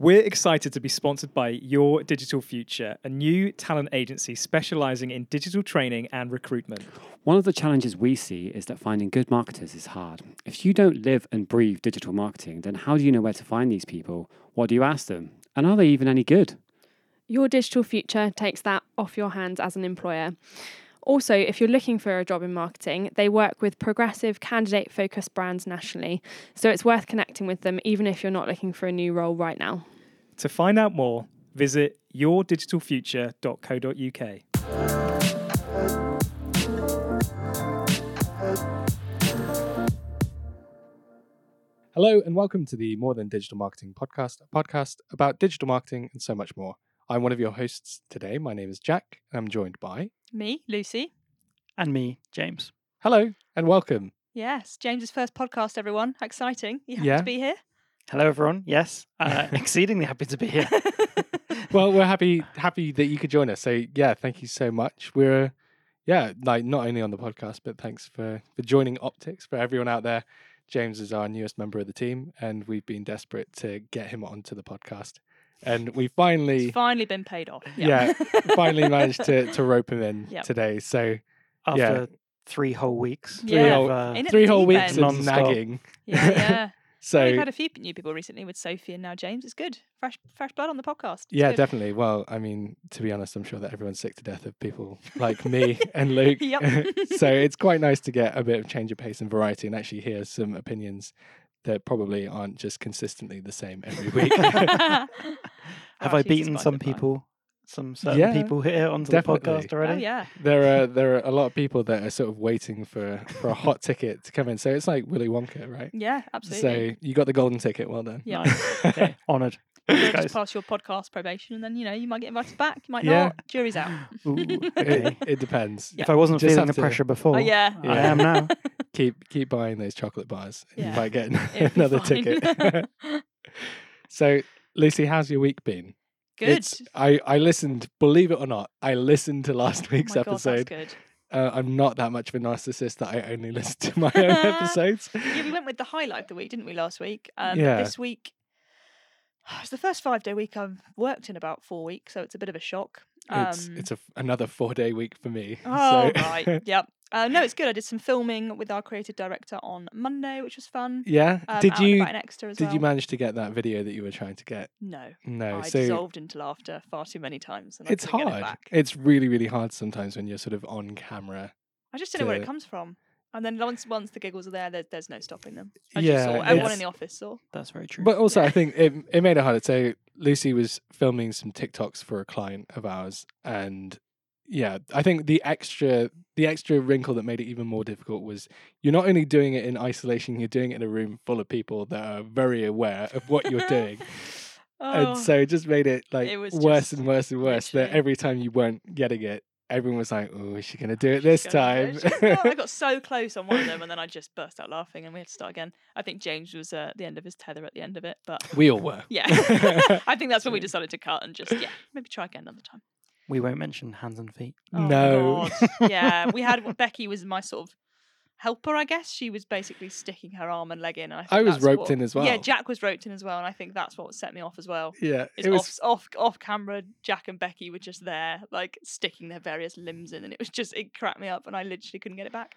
We're excited to be sponsored by Your Digital Future, a new talent agency specialising in digital training and recruitment. One of the challenges we see is that finding good marketers is hard. If you don't live and breathe digital marketing, then how do you know where to find these people? What do you ask them? And are they even any good? Your Digital Future takes that off your hands as an employer. Also, if you're looking for a job in marketing, they work with progressive, candidate-focused brands nationally, so it's worth connecting with them even if you're not looking for a new role right now. To find out more, visit yourdigitalfuture.co.uk. Hello and welcome to the More Than Digital Marketing podcast, a podcast about digital marketing and so much more. I'm one of your hosts today. My name is Jack, and I'm joined by... Me, Lucy. And me, James. Hello and welcome. Yes, James's first podcast, everyone. How exciting. You happy Yeah. to be here? Hello, everyone. Yes, exceedingly happy to be here. Well, we're happy that you could join us. So yeah, thank you so much. We're not only on the podcast, but thanks for joining Optics. For everyone out there, James is our newest member of the team, and we've been desperate to get him onto the podcast. And we finally, It's finally been paid off. finally managed to rope him in Yep. today. So After 3 whole weeks. Yeah. of, In at 3 the whole deep weeks end. of Non-stop. nagging. Yeah. So We've had a few new people recently with Sophie and now James. It's good. Fresh blood on the podcast. It's yeah, good. definitely. Well, I mean, to be honest, I'm sure that everyone's sick to death of people like me and Luke. Yep. So it's quite nice to get a bit of change of pace and variety and actually hear some opinions that probably aren't just consistently the same every week. Have I Variety's beaten the spice some of life. people, some certain Yeah, people here onto definitely. the podcast already? Oh, yeah. There are a lot of people that are sort of waiting for a hot ticket to come in. So it's like Willy Wonka, right? Yeah, absolutely. So you got the golden ticket. Well done. Yeah. Nice. Okay, honoured. You'll Thanks, just guys. pass your podcast probation and then, you might get invited back. You might Yeah. not. Jury's out. Ooh, okay. It depends. Yeah. If I wasn't Just feeling have the to- pressure before, Oh, yeah. I am now. Keep buying those chocolate bars. And Yeah. you might get It'll be another fine. ticket. So, Lucy, how's your week been? Good. I listened, believe it or not, I listened to last Oh week's my God, that's episode. good. I'm not that much of a narcissist that I only listen to my own episodes. Yeah, we went with the highlight of the week, didn't we, last week? Yeah. But this week, it's the first 5-day week I've worked in about 4 weeks, so it's a bit of a shock. It's another 4-day week for me. Oh, so. right. Yep. No, it's good. I did some filming with our creative director on Monday, which was fun. Yeah. Out and about in Exeter as Did well. you manage to get that video that you were trying to get? No. No. I So dissolved into laughter far too many times. And it's I couldn't get hard. it back. It's really, really hard sometimes when you're sort of on camera. I just don't know where to- it comes from. And then once the giggles are there, there's no stopping them. As Yeah, you saw, everyone it's- in the office saw. That's very true. But also, Yeah. I think it made it harder. So Lucy was filming some TikToks for a client of ours, and yeah, I think the extra wrinkle that made it even more difficult was you're not only doing it in isolation, you're doing it in a room full of people that are very aware of what you're doing, and Oh, so it just made it like It was worse just and worse and worse. That literally- every time you weren't getting it, everyone was like, "Oh, is she going to do it this time?" I got so close on one of them, and then I just burst out laughing, and we had to start again. I think James was at the end of his tether at the end of it, but We all were. yeah, I think that's when we decided to cut and just maybe try again another time. we won't mention hands and feet. Oh, No. God. Yeah, we had Becky was my sort of helper, I guess. She was basically sticking her arm and leg in. And I, think I was that's roped what- in as well. Yeah, Jack was roped in as well, and I think that's what set me off as well. Yeah, It's it was. off camera. Jack and Becky were just there, like sticking their various limbs in, and it cracked me up, and I literally couldn't get it back.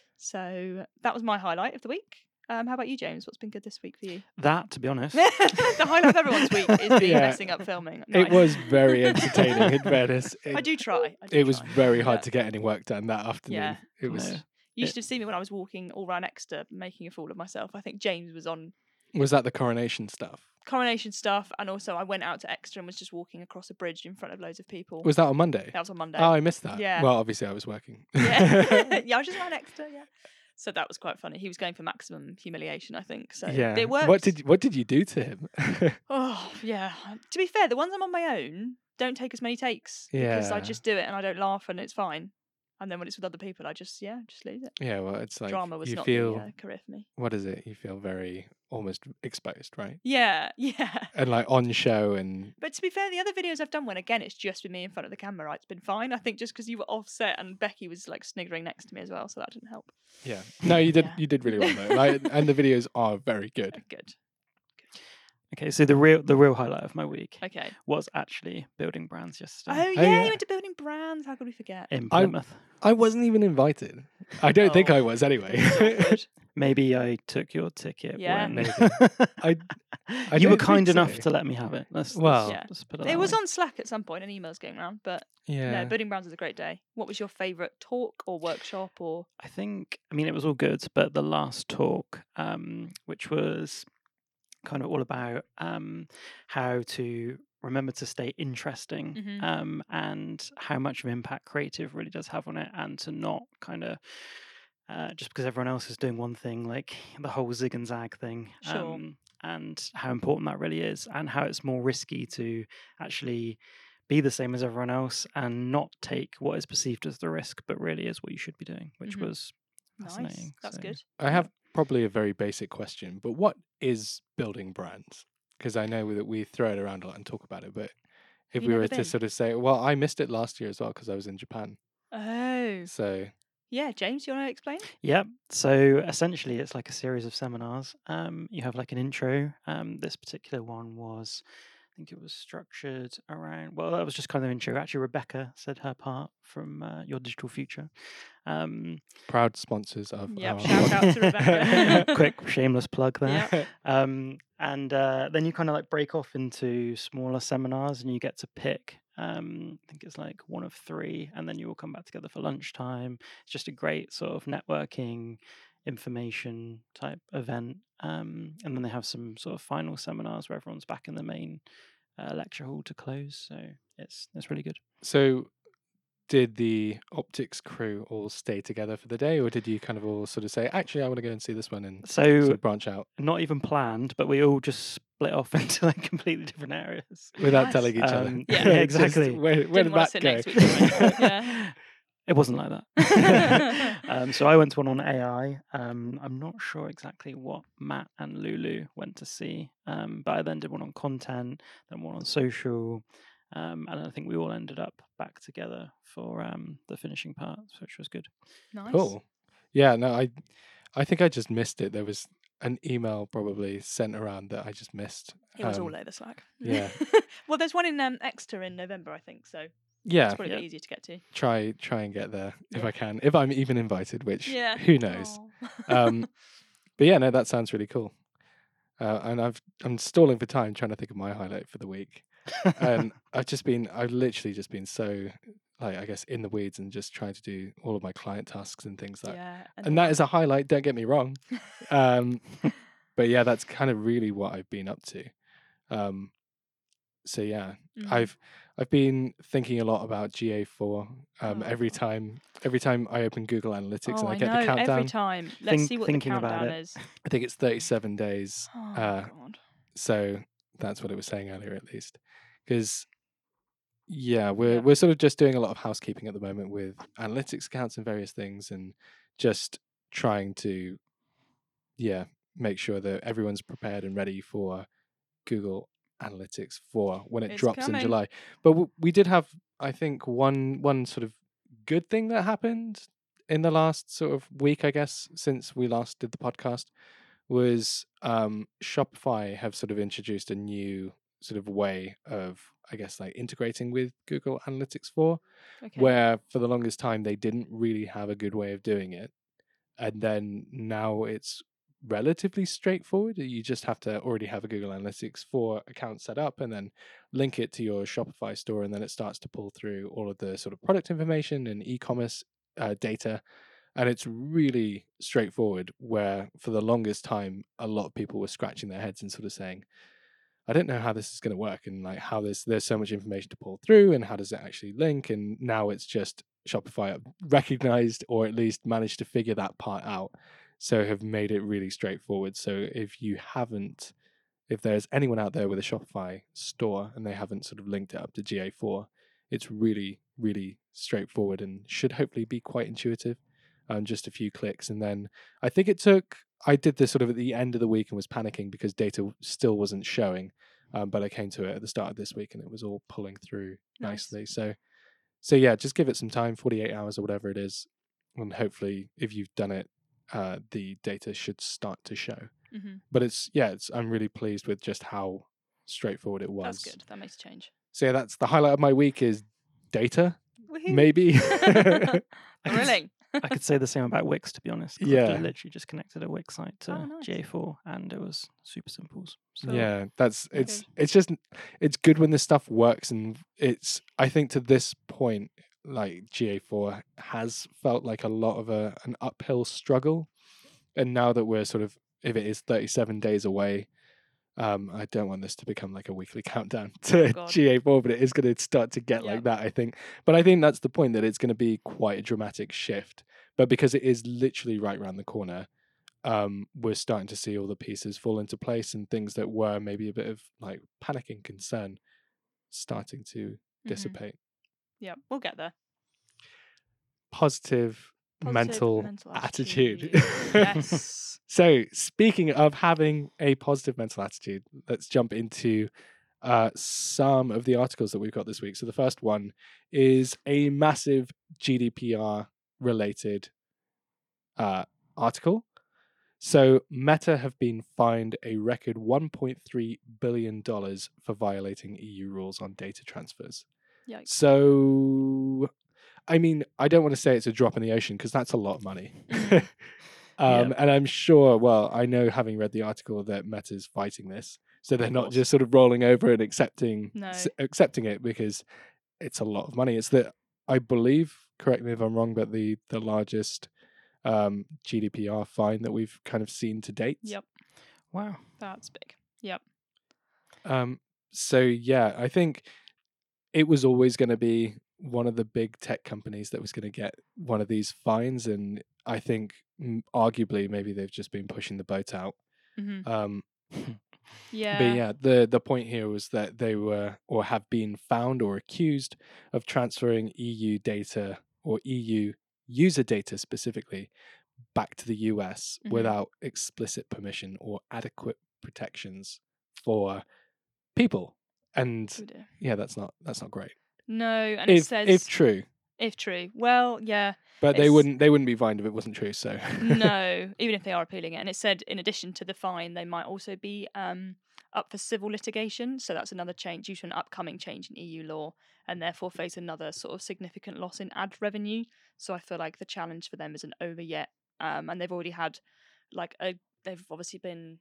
So that was my highlight of the week. How about you, James? What's been good this week for you? That, to be honest, The highlight of everyone's week is being Yeah. messing up filming. It Nice. was very entertaining. In fairness, I do try. It was very hard Yeah. to get any work done that afternoon. Yeah. It was. No. You should have seen me when I was walking all around Exeter, making a fool of myself. I think James was on Was that the coronation stuff? coronation stuff, and also I went out to Exeter and was just walking across a bridge in front of loads of people. Was that on Monday? That was on Monday. Oh, I missed that. Yeah. Well, obviously I was working. Yeah, yeah, I was just around Exeter. Yeah, so that was quite funny. He was going for maximum humiliation, I think. So yeah. it worked. What did you do to him? Oh yeah. To be fair, the ones I'm on my own don't take as many takes because I Yeah. just do it and I don't laugh and it's fine. And then when it's with other people, I just leave it. Yeah, well, it's like Drama was you not feel the career for me. what is it? You feel very almost exposed, right? Yeah. And like on show and But to be fair, the other videos I've done when again it's just with me in front of the camera, right, it's been fine. I think just because you were offset and Becky was like sniggering next to me as well, so that didn't help. yeah. No, you did Yeah. you did really well though. Like, and the videos are very good. Good. Okay, so the real highlight of my week Okay. was actually building brands Oh, yesterday yeah, yeah. you went to building brands. How could we forget? in I- Plymouth. I wasn't even invited. I don't think Oh, I was anyway. It's awkward. Maybe I took your ticket. Yeah. when... Maybe. I you were don't kind think enough so. to let me have it. Well, Yeah. let's put it It that was way. on Slack at some point, an email's going around, but yeah. no, building brands was a great day. What was your favourite talk or workshop or? I mean, it was all good, but the last talk, which was kind of all about how to remember to stay interesting Mhm. and how much of impact creative really does have on it, and to not kind of just because everyone else is doing one thing, like the whole zig and zag thing, Sure. and how important that really is, and how it's more risky to actually be the same as everyone else and not take what is perceived as the risk, but really is what you should be doing, which Mhm. was Nice. fascinating. That's So, good. I have probably a very basic question, but what is building brands? Because I know that we throw it around a lot and talk about it, but if you we were never to been? sort of say, well, I missed it last year as well because I was in Japan. Oh, So yeah. James, you want to explain? yeah. So essentially, it's like a series of seminars. You have like an intro. This particular one was, I think it was structured around. Well, that was just kind of intro. Actually, Rebecca said her part from Your Digital Future. proud sponsors of Yep, our shout out to Rebecca. Quick shameless plug there. Yeah. And then you kind of like break off into smaller seminars, and you get to pick. I think it's like one of 3, and then you all come back together for lunchtime. It's just a great sort of networking, information type event. And then they have some sort of final seminars where everyone's back in the main lecture hall to close. So it's really good. So did the optics crew all stay together for the day, or did you kind of all sort of say, actually, I want to go and see this one and So sort of branch out not even planned, but we all just split off into like completely different areas. without Nice. telling each other? Yeah. Just Exactly. where Didn't did wanna that sit go? next to each other. Yeah. It wasn't like that. So I went to one on AI. I'm not sure exactly what Matt and Lulu went to see, but I then did one on content, then one on social, and I think we all ended up back together for the finishing part, which was good. Nice. Cool. Yeah, no, I think I just missed it. There was an email probably sent around that I just missed. It was all over Slack. yeah. Well, there's one in Exeter in November, I think. So Yeah, it's probably a Yeah. bit easier to get to. try and get there if Yeah. I can, if I'm even invited, which Yeah. who knows. Aw. But yeah, no, that sounds really cool. And I'm stalling for time trying to think of my highlight for the week. And I've literally just been so, like, I guess, in the weeds and just trying to do all of my client tasks and things like. Yeah. And that is a highlight. Don't get me wrong. But yeah, that's kind of really what I've been up to. So yeah, Mhm. I've been thinking a lot about GA4. Oh. Every time I open Google Analytics Oh, and I I get know. the countdown, Every time. Let's see what the thinking about countdown it. is. I think it's 37 days. Oh, Uh, God. So that's what it was saying earlier, at least. Because yeah, Yeah. we're sort of just doing a lot of housekeeping at the moment with analytics accounts and various things, and just trying to make sure that everyone's prepared and ready for Google Analytics 4 when it It's drops in coming. July. But we did have, I think, one sort of good thing that happened in the last sort of week, I guess, since we last did the podcast, was Shopify have sort of introduced a new sort of way of, I guess, like integrating with Google Analytics 4, Okay. where for the longest time they didn't really have a good way of doing it. And then now it's relatively straightforward. You just have to already have a Google Analytics 4 account set up and then link it to your Shopify store, and then it starts to pull through all of the sort of product information and e-commerce data. And it's really straightforward, where for the longest time, a lot of people were scratching their heads and sort of saying, I don't know how this is going to work, and like how there's so much information to pull through, and how does it actually link? And now it's just Shopify recognized, or at least managed to figure that part out, so have made it really straightforward. So if there's anyone out there with a Shopify store and they haven't sort of linked it up to GA4, it's really, really straightforward and should hopefully be quite intuitive. Just a few clicks. And then I think I did this sort of at the end of the week and was panicking because data still wasn't showing. But I came to it at the start of this week and it was all pulling through Nice. nicely. So yeah, just give it some time, 48 hours or whatever it is. And hopefully if you've done it, the data should start to show. Mm-hmm. But I'm really pleased with just how straightforward it was. That's good. That makes a change. So yeah, that's the highlight of my week is data. Woohoo. Maybe. Thrilling. I could say the same about Wix, to be honest. 'Cause Yeah. I've literally just connected a Wix site to Oh, nice. GA4, and it was super simple. So Yeah, it's Good. it's good when this stuff works, and I think to this point, like GA4 has felt like a lot of an uphill struggle, and now that we're sort of, if it is 37 days away, I don't want this to become like a weekly countdown to God. GA4, but it is going to start to get like Yep. that, I think. But I think that's the point, that it's going to be quite a dramatic shift. But because it is literally right around the corner, we're starting to see all the pieces fall into place, and things that were maybe a bit of like panic and concern starting to dissipate. Yeah, we'll get there. Positive mental attitude. Yes. So, speaking of having a positive mental attitude, let's jump into some of the articles that we've got this week. So, the first one is a massive GDPR related article. So, Meta have been fined a record $1.3 billion for violating EU rules on data transfers. Yikes. So, I mean, I don't want to say it's a drop in the ocean, because that's a lot of money. Mhm. And I'm sure, well, I know, having read the article, that Meta's fighting this. So they're Of not course. just sort of rolling over and accepting No. accepting it, because it's a lot of money. It's I believe, correct me if I'm wrong, but the largest GDPR fine that we've kind of seen to date. Yep. wow. That's big. Yep. So yeah, I think it was always going to be one of the big tech companies that was going to get one of these fines, and I think arguably maybe they've just been pushing the boat out. Mm-hmm. Yeah. But yeah, the point here was that they were, or have been, found or accused of transferring EU data, or EU user data specifically, back to the US Mhm. without explicit permission or adequate protections for people. And Oh dear. yeah, that's not great. No, and it says If true. if true. Well, yeah. But they It's- wouldn't be fined if it wasn't true. So No, even if they are appealing it. And it said, in addition to the fine, they might also be up for civil litigation. So that's another change due to an upcoming change in EU law, and therefore face another sort of significant loss in ad revenue. So I feel like the challenge for them isn't over yet. And they've already had they've obviously been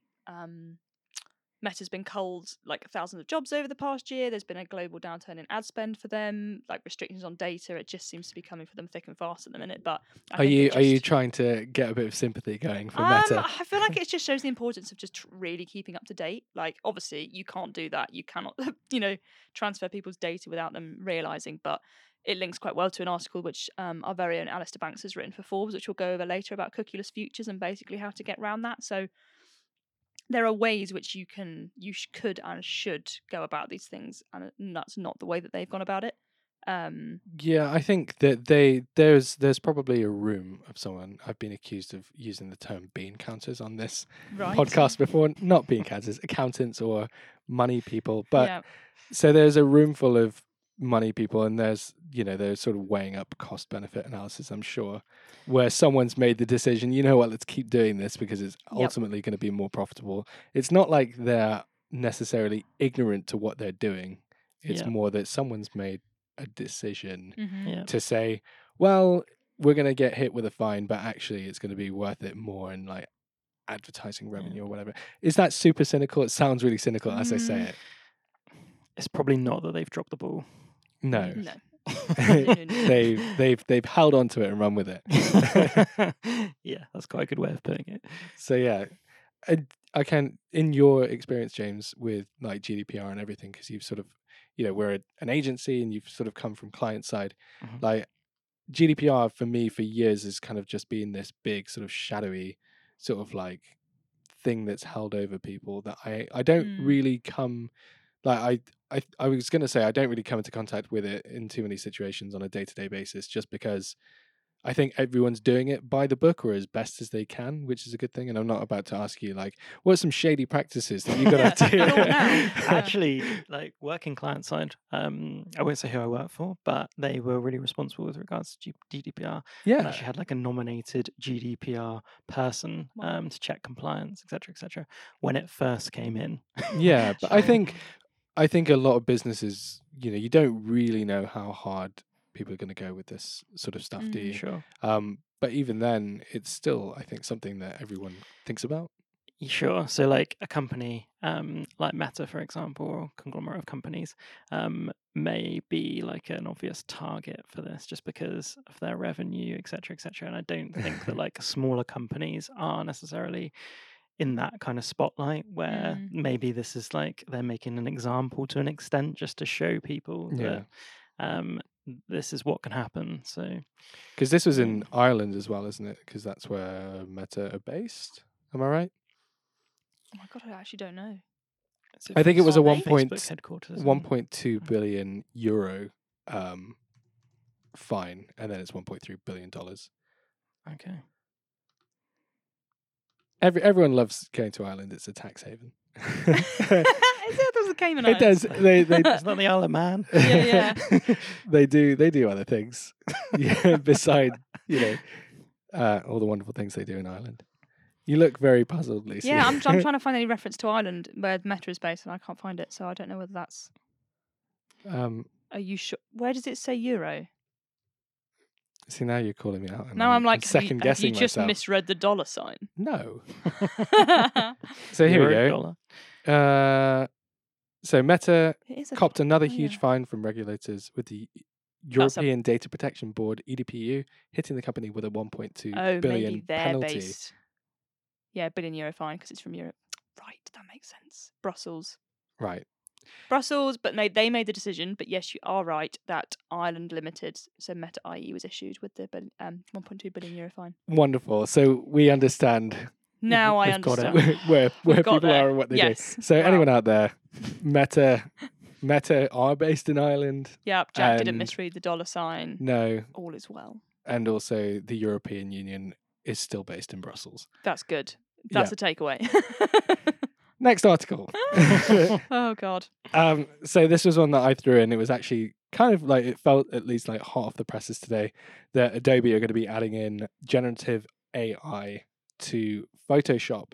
Meta's been culled like thousands of jobs over the past year. There's been a global downturn in ad spend for them, like restrictions on data. It just seems to be coming for them thick and fast at the minute. But I are think you trying to get a bit of sympathy going for Meta? I feel like it just shows the importance of just really keeping up to date. Like, obviously, you can't do that. You cannot, transfer people's data without them realizing. But it links quite well to an article which our very own Alistair Banks has written for Forbes, which we'll go over later, about cookieless futures and basically how to get around that. So there are ways which you could and should go about these things, and that's not the way that they've gone about it. Yeah, I think that there's probably a room of someone. I've been accused of using the term bean counters on this Right. podcast before. Not bean counters, accountants or money people. But Yeah. so there's a room full of money people, and there's they're sort of weighing up cost benefit analysis, I'm sure, where someone's made the decision, let's keep doing this because it's Yep. ultimately going to be more profitable. It's not like they're necessarily ignorant to what they're doing. It's Yeah. more that someone's made a decision Mhm. Yeah. to say, well, we're going to get hit with a fine, but actually it's going to be worth it more in like advertising revenue or whatever. Is that super cynical? It sounds really cynical as I say Mm. it. It's probably not that they've dropped the ball. No. No. they've held on to it and run with it. Yeah, that's quite a good way of putting it. So yeah, I can, in your experience, James, with like GDPR and everything, because you've sort of, we're an agency and you've sort of come from client side. Mhm. Like GDPR for me for years has kind of just been this big sort of shadowy sort of like thing that's held over people that I don't Mm. really come, like I was going to say I don't really come into contact with it in too many situations on a day-to-day basis, just because I think everyone's doing it by the book or as best as they can, which is a good thing. And I'm not about to ask you like, what are some shady practices that you got to do? Not now. Actually, like working client side, I won't say who I work for, but they were really responsible with regards to GDPR. And Yeah, actually had like a nominated GDPR person Wow. to check compliance, etc., when it first came in. yeah. But I Sure. think a lot of businesses, you don't really know how hard people are going to go with this sort of stuff, do you? Sure. But even then, it's still, I think, something that everyone thinks about. Sure. So, like a company like Meta, for example, or conglomerate of companies, may be like an obvious target for this just because of their revenue, etc., etc. And I don't think that like smaller companies are necessarily in that kind of spotlight where maybe this is like they're making an example to an extent just to show people Yeah. that this is what can happen. So, Because this was in Yeah. Ireland as well, isn't it? Because that's where Meta are based. Am I right? Oh my god, I actually don't know. so I think it was a Are they? Facebook headquarters. isn't it? 1.2 billion euro fine, and then it's 1.3 billion dollars. Okay. Everyone loves going to Ireland. It's a tax haven. Is it? Those are Cayman It Islands. does. They It's not the Isle of Man. Yeah. they do other things. Yeah, beside all the wonderful things they do in Ireland. You look very puzzled, Lucy. Yeah, I'm trying to find any reference to Ireland where Meta is based, and I can't find it. So I don't know whether that's. Are you sure? Where does it say euro? See, now you're calling me out. And Now I'm like, second have you guessing just myself. misread the dollar sign? No. So here we Euro, go. dollar. So Meta It is a copped another oh, huge yeah. fine from regulators with the That's a- European Data Protection Board (EDPU) hitting the company with a 1.2 Oh, billion maybe they're penalty. based. Yeah, billion euro fine because it's from Europe. Right, that makes sense. Brussels. Right. Brussels, but they made the decision. But yes, you are right that Ireland Limited, so Meta IE, was issued with the 1.2 billion euro fine. Wonderful. So we understand Now I We've got it. understand. where We've got people there. are and what they Yes. do. So Wow. anyone out there, Meta are based in Ireland. Yeah, Jack didn't And- misread the dollar sign. No, All is well. and also the European Union is still based in Brussels. That's good. That's a takeaway. Next article. Oh God. So this was one that I threw in. It was actually kind of like, it felt at least like hot off the presses today that Adobe are going to be adding in generative AI to Photoshop.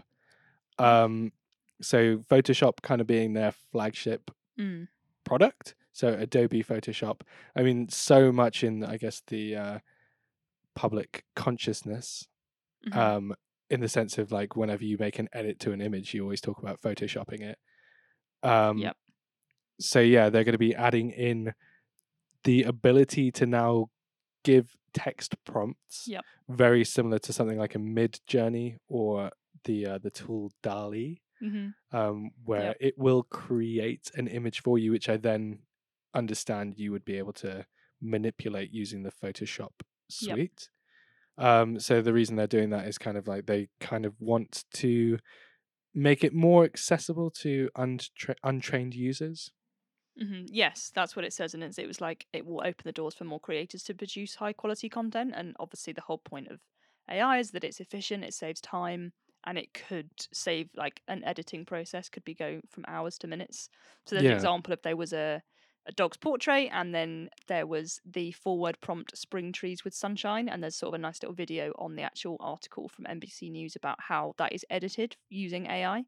So Photoshop kind of being their flagship Mm. product. So Adobe Photoshop. I mean, so much in, I guess, the public consciousness, Mhm. in the sense of like whenever you make an edit to an image, you always talk about photoshopping it. Yep. So yeah, they're going to be adding in the ability to now give text prompts, Yep. very similar to something like a Mid Journey or the tool DALL-E, Mhm. where Yep. it will create an image for you, which I then understand you would be able to manipulate using the Photoshop suite. So the reason they're doing that is kind of like they kind of want to make it more accessible to untrained users. Yes, that's what it says, and it was like it will open the doors for more creators to produce high quality content. And obviously, the whole point of AI is that it's efficient, it saves time, and it could save like an editing process could be go from hours to minutes. So there's an Yeah. example if there was a dog's portrait, and then there was the forward prompt "spring trees with sunshine," and there's sort of a nice little video on the actual article from NBC News about how that is edited using AI.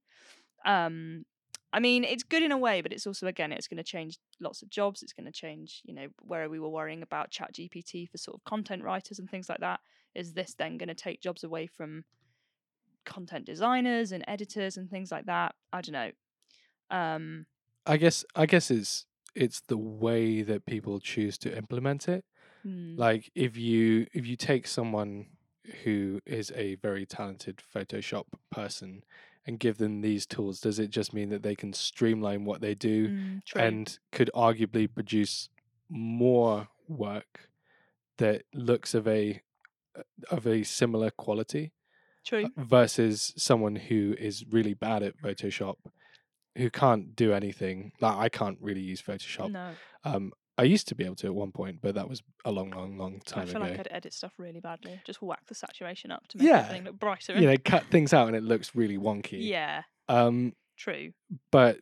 I mean, it's good in a way, but it's also, again, it's going to change lots of jobs. It's going to change, where we were worrying about ChatGPT for sort of content writers and things like that. Is this then going to take jobs away from content designers and editors and things like that? I don't know. I guess it's the way that people choose to implement it. Like if you take someone who is a very talented Photoshop person and give them these tools, does it just mean that they can streamline what they do True. and could arguably produce more work that looks of a similar quality True. versus someone who is really bad at Photoshop, who can't do anything? Like I can't really use Photoshop. No. I used to be able to at one point, but that was a long I time feel ago. like I'd edit stuff really badly. Just whack the saturation up to make Yeah. everything look brighter. You know, cut things out and it looks really wonky. Yeah, Um, true. but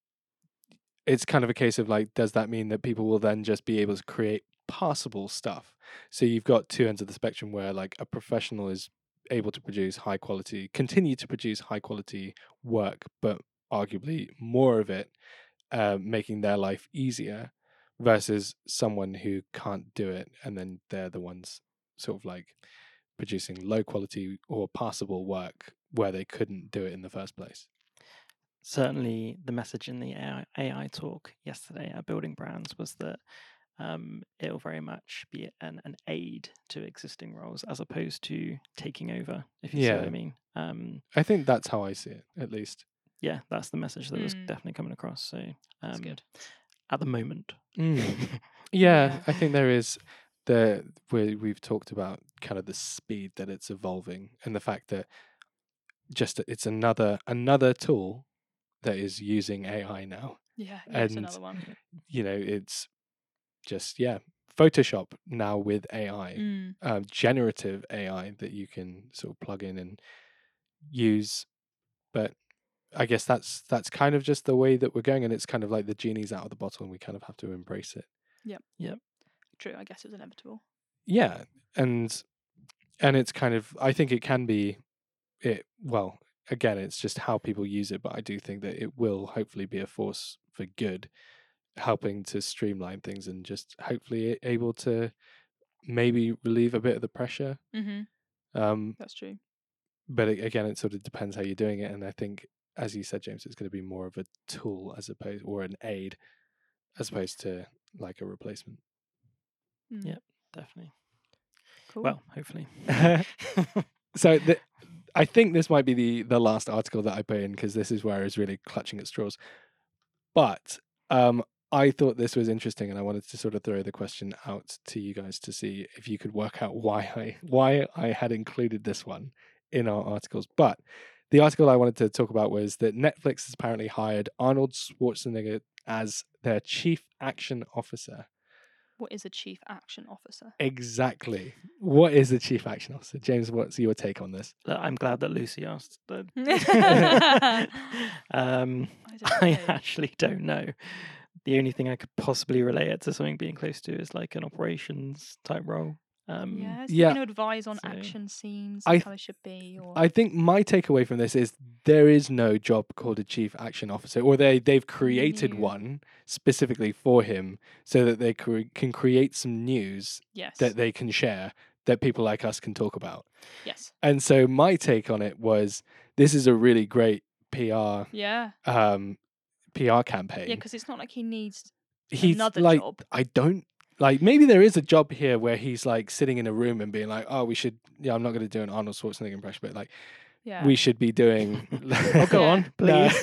it's kind of a case of like, does that mean that people will then just be able to create passable stuff? So you've got two ends of the spectrum where like a professional is able to continue to produce high quality work, but arguably more of it, making their life easier, versus someone who can't do it, and then they're the ones sort of like producing low quality or passable work where they couldn't do it in the first place. Certainly, the message in the AI talk yesterday at Building Brands was that it'll very much be an aid to existing roles as opposed to taking over, if you see what I Yeah. mean. I think that's how I see it, at least. Yeah, that's the message that was Mm. definitely coming across. So That's good. at the moment. Yeah, Yeah. I think there is we've talked about kind of the speed that it's evolving, and the fact that just it's another tool that is using AI now. Yeah, yes, And another one. you know, it's just Photoshop now with AI, Mm. generative AI that you can sort of plug in and use. But I guess that's kind of just the way that we're going, and it's kind of like the genie's out of the bottle, and we kind of have to embrace it. True, I guess it was inevitable. Yeah, and it's kind of, I think it can be it. Well, again, it's just how people use it, but I do think that it will hopefully be a force for good, helping to streamline things and just hopefully able to maybe relieve a bit of the pressure. Mm-hmm. That's true. But again, it sort of depends how you're doing it, and I think, as you said, James, it's going to be more of a tool or an aid, as opposed to like a replacement. Mm. Yeah. Definitely. Cool. Well, hopefully. So I think this might be the last article that I put in, because this is where I was really clutching at straws. But I thought this was interesting, and I wanted to sort of throw the question out to you guys to see if you could work out why I had included this one in our articles. But the article I wanted to talk about was that Netflix has apparently hired Arnold Schwarzenegger as their chief action officer. What is a chief action officer? Exactly. What is a chief action officer? James, what's your take on this? Look, I'm glad that Lucy asked. I I actually don't know. The only thing I could possibly relate it to something being close to is like an operations type role. Yeah, is Yeah. going to advise on So- action scenes, I- how they should be, or I think my takeaway from this is there is no job called a chief action officer, or they've created No. one specifically for him so that they can create some news yes, that they can share, that people like us can talk about. yes, And so my take on it was, this is a really great PR yeah, PR campaign. yeah, because it's not like he needs He's another like, job. I don't like, maybe there is a job here where he's like sitting in a room and being like, oh, we should, I'm not going to do an Arnold Schwarzenegger impression, but like, Yeah, we should be doing. Oh, go Yeah. on, please.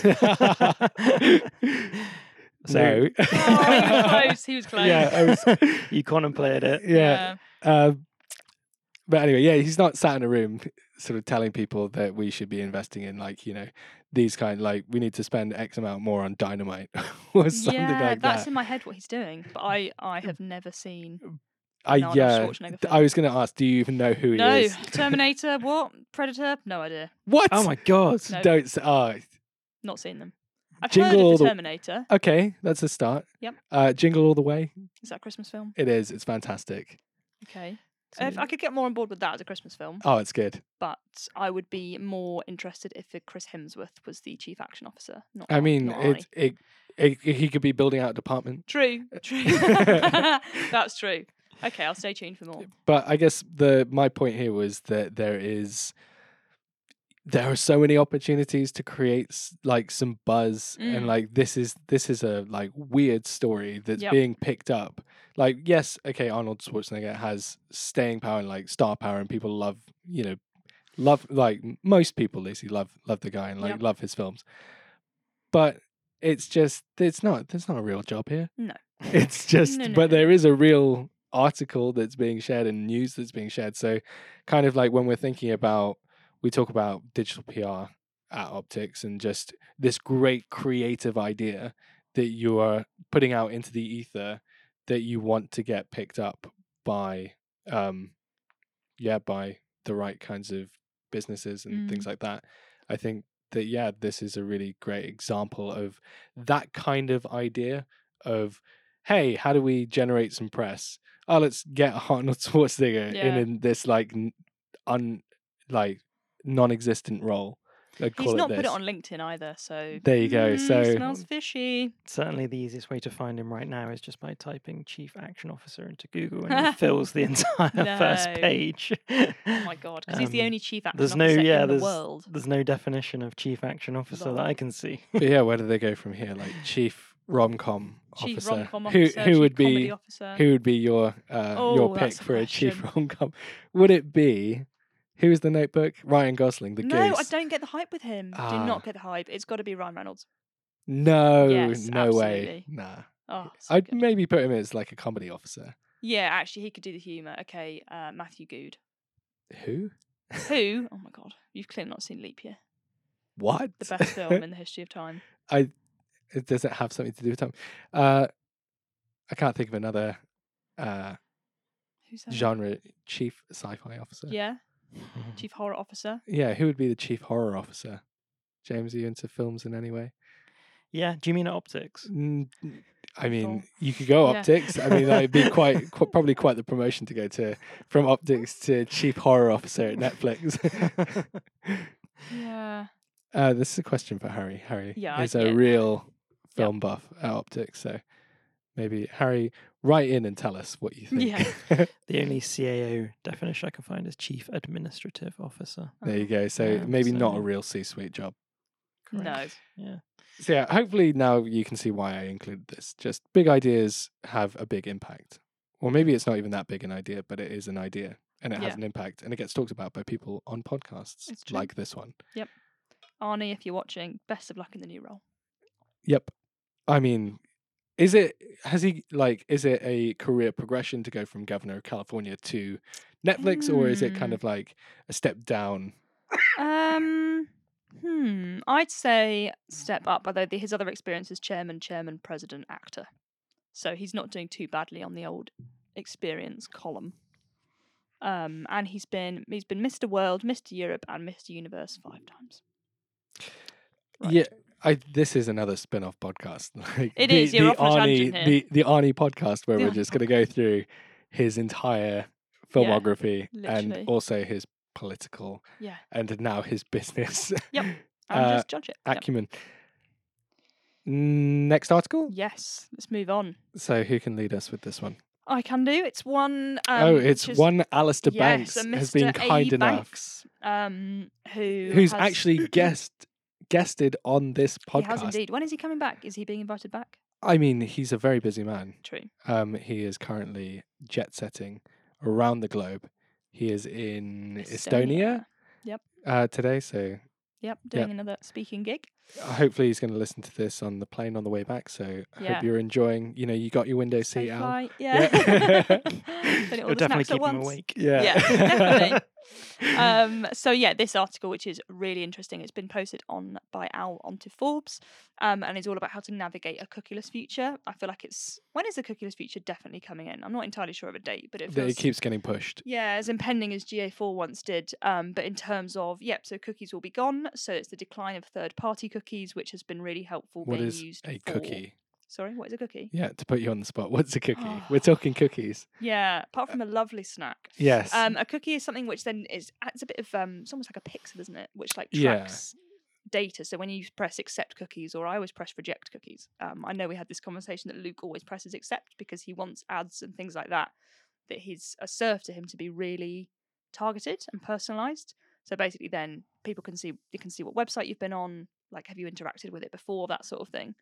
No. Oh, he was close. He was close. Yeah, I was, You contemplated it. yeah. But anyway, yeah, he's not sat in a room sort of telling people that we should be investing in, like, these kind, like, we need to spend X amount more on dynamite or something like that's that. in my head what he's doing, but I have never seen. I Arnold Schwarzenegger I film. was going to ask, do you even know who he No, is? Terminator, what? Predator? No idea. What? Oh my god. No. Don't say, Not seen them. I've Jingle All heard of the- the Terminator. okay, that's a start. Yep. Jingle All the Way. Is that a Christmas film? It is. It's fantastic. Okay. So- If I could get more on board with that as a Christmas film, Oh, it's good. but I would be more interested if Chris Hemsworth was the chief action officer. Not I mean, not Arnie. he could be building out a department. True. That's true. Okay, I'll stay tuned for more. But I guess my point here was that there are so many opportunities to create like some buzz, and Mm. like this is a like weird story that's Yep. being picked up. Like, yes, okay, Arnold Schwarzenegger has staying power and like star power, and people love like most people, Lucy, love the guy and like Yep. love his films. But it's just there's not a real job here. No. It's just, No, no, but no. there is a real article that's being shared and news that's being shared. So kind of like when we're thinking about, we talk about digital PR at Optics and just this great creative idea that you are putting out into the ether that you want to get picked up by by the right kinds of businesses and things like that. I think that this is a really great example of that kind of idea of, hey, how do we generate some press? Oh, let's get Arnold Schwarzenegger in this like non-existent role. He's not put it on LinkedIn either, so there you go. So smells fishy. Certainly, the easiest way to find him right now is just by typing Chief Action Officer into Google, and it fills the entire first No. page. Oh my god, because he's the only chief action There's officer no, in the world. There's no definition of Chief Action Officer that I can see. but yeah, where do they go from here? Like chief rom-com Chief officer. rom-com officer, who chief would comedy be officer. who would be your pick that's a for a chief question. rom-com? Would it be who is the Notebook? Ryan Gosling, the No, goose. I don't get the hype with him. Do Ah. not get the hype. It's got to be Ryan Reynolds. No, Yes, no way. absolutely. Nah. Oh, so I'd good. maybe put him as like a comedy officer. Yeah, actually, he could do the humour. Okay, Matthew Good. Who? Who? Oh my god, you've clearly not seen Leap Year, What? the best film in the history of time. Does it have something to do with time? I can't think of another Who's that? genre chief sci-fi officer. Yeah, chief horror officer. Yeah, who would be the chief horror officer? James, are you into films in any way? Yeah, do you mean optics? I mean, Thought- you could go Yeah. optics. I mean, that'd be probably quite the promotion to go from optics to chief horror officer at Netflix. Yeah. This is a question for Harry. Harry Yeah, is a real film buff at optics, so maybe Harry, write in and tell us what you think. Yeah. The only CAO definition I can find is Chief Administrative Officer. There you go. So Yeah, maybe not a so- real C-suite job. No. Yeah. So yeah, hopefully now you can see why I included this. Just big ideas have a big impact. Or maybe it's not even that big an idea, but it is an idea and it has Yeah. an impact and it gets talked about by people on podcasts It's true. like this one. Arnie, if you're watching, best of luck in the new role. Yep. I mean, is it a career progression to go from governor of California to Netflix, or is it kind of like a step down? I'd say step up, although his other experience is chairman, president, actor. So he's not doing too badly on the old experience column. And he's been Mr. World, Mr. Europe, and Mr. Universe 5 times. Right. Yeah, this is another spin-off podcast. Like It is, you're off on a tangent here. the Arnie podcast, where The we're Arnie just going to go through his entire filmography literally. and also his political Yeah. and now his business Yep. And just judge it. Yep. acumen. Next article. Yes. Let's move on. So who can lead us with this one? I can do. It's one. It's just- one Alistair yes, Banks a has Mr. been A. kind enough, Banks, who's has- actually guested on this He has podcast. indeed. When is he coming back? Is he being invited back? I mean, he's a very busy man. True. He is currently jet setting around the globe. He is in Estonia. Estonia today, so Yep. Doing another speaking gig. hopefully he's going to listen to this on the plane on the way back. So I Yeah. hope you're enjoying. You know, you got your window seat, Safe Al. flight. Yeah. Yeah. Then It'll definitely keep him once. awake. Yeah, Yeah, definitely. So yeah, this article, which is really interesting, it's been posted by Al onto Forbes, and it's all about how to navigate a cookieless future. I feel like when is the cookieless future definitely coming in? I'm not entirely sure of a date, but it feels It keeps getting pushed. yeah, as impending as GA4 once did. But in terms of so cookies will be gone. So it's the decline of third-party cookies, which has been really helpful. What being is used a for- cookie? Sorry, what is a cookie? Yeah, to put you on the spot. What's a cookie? We're talking cookies. Yeah, apart from a lovely snack. Yes. A cookie is something which then it's a bit of it's almost like a pixel, isn't it? Which like Yeah. tracks data. So when you press accept cookies, or I always press reject cookies. I know we had this conversation that Luke always presses accept because he wants ads and things like that are served to him to be really targeted and personalized. So basically, then people can see what website you've been on, like have you interacted with it before, that sort of thing.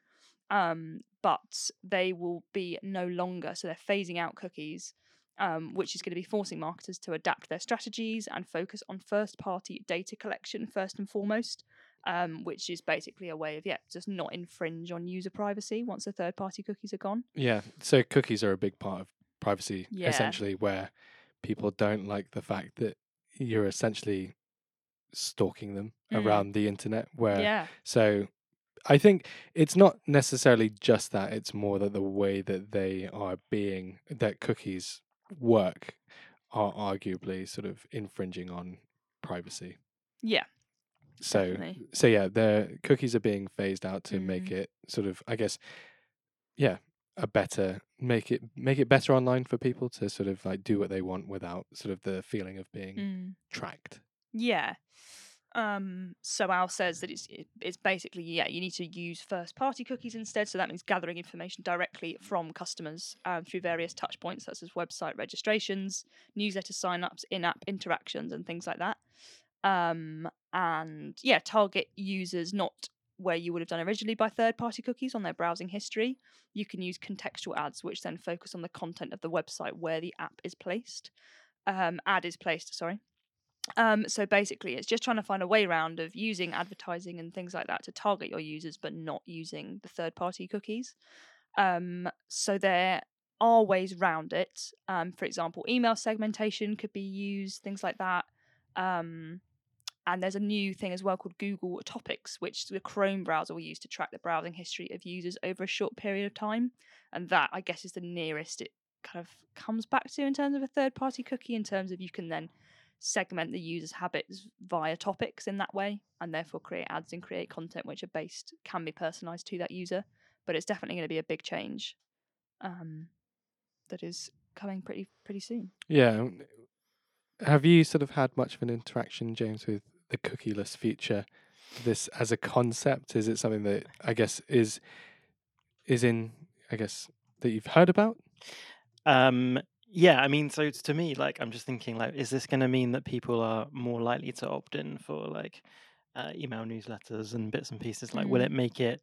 But they will be no longer. So they're phasing out cookies. Which is going to be forcing marketers to adapt their strategies and focus on first-party data collection first and foremost, which is basically a way of just not infringe on user privacy once the third-party cookies are gone. Yeah. So cookies are a big part of privacy, Yeah. essentially, where people don't like the fact that you're essentially stalking them around the internet. Where Yeah, so I think it's not necessarily just that, it's more that the way that that cookies work are arguably sort of infringing on privacy. Yeah. So Definitely. so yeah, the cookies are being phased out to make it sort of, I guess, yeah, make it better online for people to sort of like do what they want without sort of the feeling of being tracked. Yeah. So Al says that it's basically, you need to use first party cookies instead. So that means gathering information directly from customers through various touch points, such as website registrations, newsletter signups, in-app interactions, and things like that. And target users not where you would have done originally by third party cookies on their browsing history. You can use contextual ads, which then focus on the content of the website where the app is placed. Ad is placed, sorry. So basically, it's just trying to find a way around of using advertising and things like that to target your users, but not using the third-party cookies. So there are ways around it. For example, email segmentation could be used, things like that. And there's a new thing as well called Google Topics, which the Chrome browser will use to track the browsing history of users over a short period of time. And that, I guess, is the nearest it kind of comes back to in terms of a third-party cookie, in terms of you can then segment the user's habits via topics in that way, and therefore create ads and create content which can be personalized to that user. But it's definitely going to be a big change that is coming pretty soon. Yeah. Have you sort of had much of an interaction, James, with the cookieless future? This as a concept, is it something that I guess is in, I guess, that you've heard about? Yeah, I mean, so to me, like, I'm just thinking, like, is this going to mean that people are more likely to opt in for like email newsletters and bits and pieces? Like, will it make it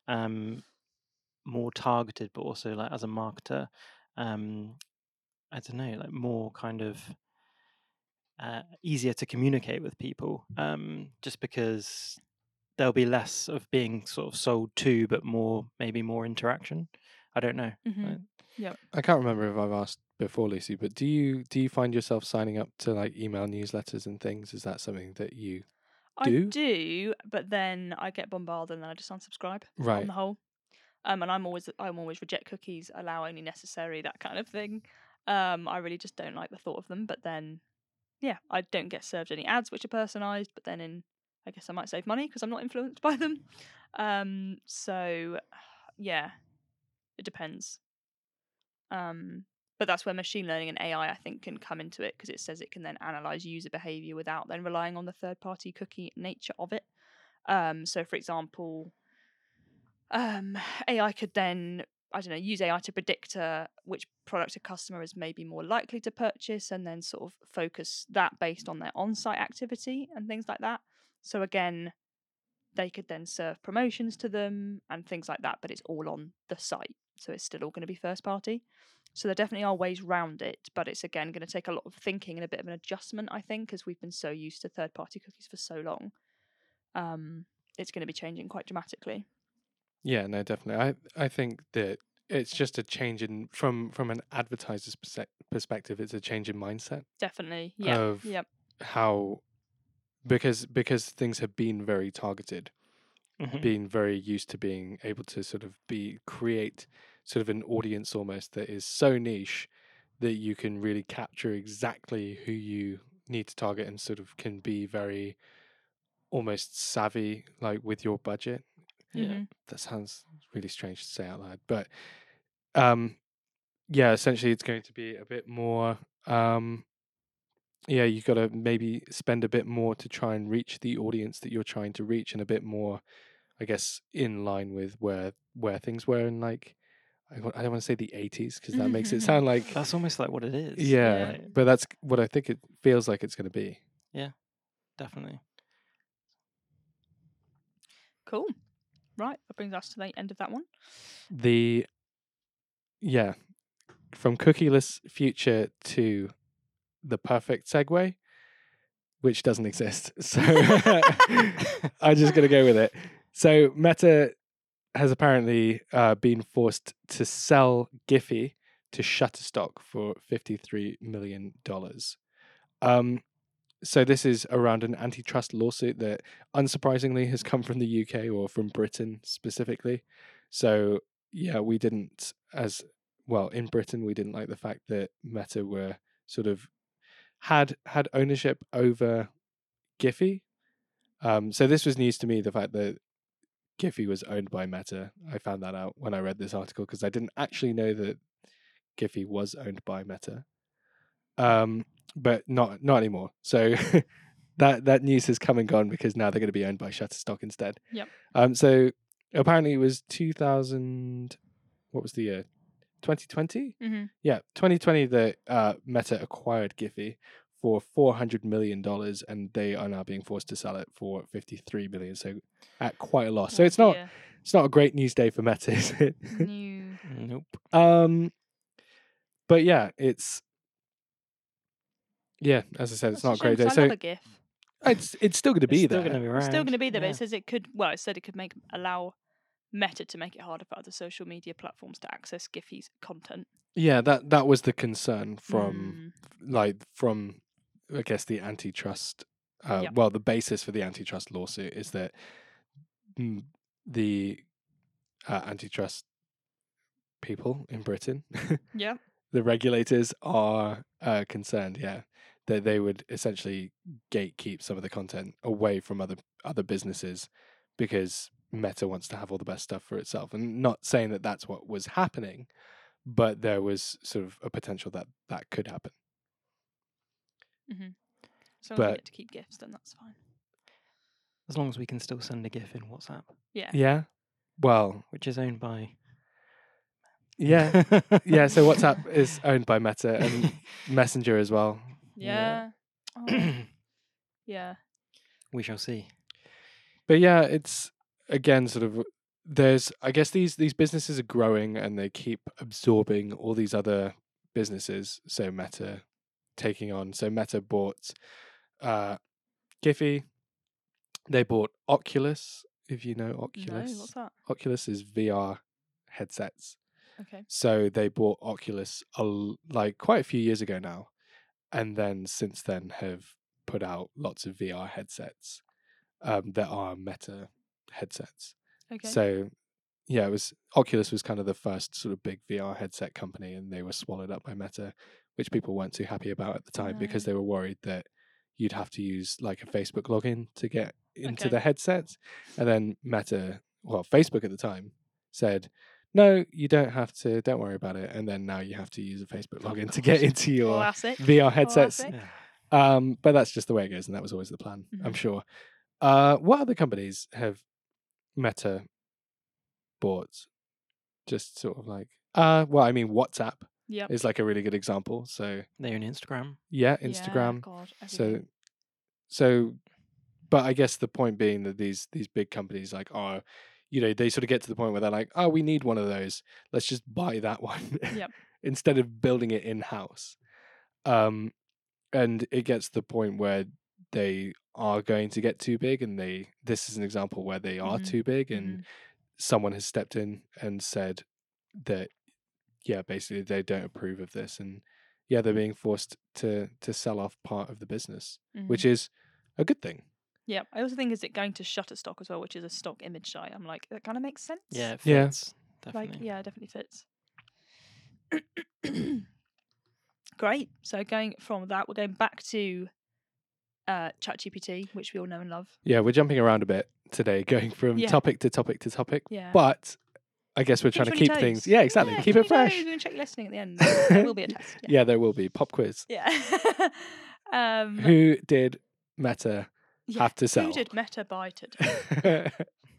more targeted, but also like as a marketer, I don't know, like more kind of easier to communicate with people, just because there'll be less of being sort of sold to, but maybe more interaction. I don't know. I can't remember if I've asked before, Lucy, but do you find yourself signing up to like email newsletters and things? Is that something that you do? I do, but then I get bombarded and then I just unsubscribe Right. on the whole. And I'm always reject cookies, allow only necessary, that kind of thing. I really just don't like the thought of them. But then, I don't get served any ads which are personalised. But then I guess I might save money because I'm not influenced by them. So yeah, it depends. But that's where machine learning and AI, I think, can come into it, because it says it can then analyze user behavior without then relying on the third-party cookie nature of it. So, for example, AI could then, use AI to predict which product a customer is maybe more likely to purchase, and then sort of focus that based on their on-site activity and things like that. So again, they could then serve promotions to them and things like that, but it's all on the site. So it's still all going to be first party. So there definitely are ways around it, but it's again going to take a lot of thinking and a bit of an adjustment, I think, because we've been so used to third party cookies for so long. It's going to be changing quite dramatically. Yeah, no, definitely. I think that it's just a change in from an advertiser's perspective. It's a change in mindset. Definitely, yeah. Of how, because things have been very targeted, being very used to being able to sort of create sort of an audience almost that is so niche that you can really capture exactly who you need to target, and sort of can be very almost savvy like with your budget. Yeah. That sounds really strange to say out loud, but essentially it's going to be a bit more you've got to maybe spend a bit more to try and reach the audience that you're trying to reach, and a bit more, I guess, in line with where things were in, like, I don't want to say the 80s, because that makes it sound like that's almost like what it is. Yeah, but that's what I think it feels like it's going to be. Yeah, definitely. Cool. Right, that brings us to the end of that one. From cookieless future to the perfect segue, which doesn't exist. So I'm just going to go with it. So Meta has apparently been forced to sell Giphy to Shutterstock for $53 million. so this is around an antitrust lawsuit that unsurprisingly has come from the UK or from Britain specifically. So yeah, we didn't as well in Britain. We didn't like the fact that Meta were sort of had ownership over Giphy. So this was news to me. The fact that Giphy was owned by Meta. I found that out when I read this article because I didn't actually know that Giphy was owned by Meta. But not anymore. So that news has come and gone because now they're going to be owned by Shutterstock instead. Yep. So apparently it was 2000. What was the year? 2020. Mm-hmm. Yeah, 2020. That Meta acquired Giphy for $400 million, and they are now being forced to sell it for $53 million. So at quite a loss. So it's not a great news day for Meta, is it? New. Nope. But yeah, it's. Yeah, as I said, it's not a great day. I So love a GIF. it's still going to be It's there. still going to be It's around. still going to be there, but yeah. it says it could. Well, it said it could allow Meta to make it harder for other social media platforms to access Giphy's content. Yeah, that was the concern from I guess the antitrust. Yep. Well, the basis for the antitrust lawsuit is that the antitrust people in Britain, Yeah. the regulators are concerned. Yeah, that they would essentially gatekeep some of the content away from other businesses because Meta wants to have all the best stuff for itself. And not saying that that's what was happening, but there was sort of a potential that could happen. Mm-hmm. So as long as we But- get to keep GIFs, then that's fine. As long as we can still send a GIF in WhatsApp, Yeah. Yeah. Well, which is owned by. yeah. Yeah, so WhatsApp is owned by Meta and Messenger as well. Yeah. Oh, yeah. We shall see. But yeah, it's again sort of there's I guess these businesses are growing and they keep absorbing all these other businesses. So Meta taking on. So Meta bought Giphy. They bought Oculus, if you know Oculus. No, what's that? Oculus is VR headsets. Okay. So they bought Oculus like quite a few years ago now, and then since then have put out lots of VR headsets that are Meta headsets. Okay. So yeah, Oculus was kind of the first sort of big VR headset company, and they were swallowed up by Meta, which people weren't too happy about at the time because No. they were worried that you'd have to use like a Facebook login to get into Okay. the headsets, and then Facebook at the time said, no, you don't have to. Don't worry about it. And then now you have to use a Facebook login to get into your Classic. VR headsets. Classic. Yeah. But that's just the way it goes, and that was always the plan, I'm Mhm. sure. What other companies have Meta bought? Just sort of like, well, I mean, WhatsApp Yep. is like a really good example. So They own Instagram. yeah, Yeah, Instagram. God, So, but I guess the point being that these big companies like are, they sort of get to the point where they're like, oh, we need one of those. Let's just buy that one Yep. instead of building it in house. And it gets to the point where they are going to get too big, and this is an example where they are Mhm. too big, and someone has stepped in and said that, yeah, basically they don't approve of this, and yeah, they're being forced to sell off part of the business, which is a good thing. Yeah, I also think is it going to Shutterstock as well, which is a stock image site. I'm like, that kind of makes sense. Yeah, it Yeah. fits. Definitely. Like, yeah, it definitely fits. Great. So going from that, we're going back to ChatGPT, which we all know and love. Yeah, we're jumping around a bit today, going from Yeah. topic to topic to topic, Yeah. but I guess we're Keeps trying to you on keep your things. toes. Yeah, exactly. Keep it fresh. We're going to check your listening at the end. There will be a test. Yeah, there will be pop quiz. Yeah. Who did Meta yeah, have to sell? Who did Meta buy today?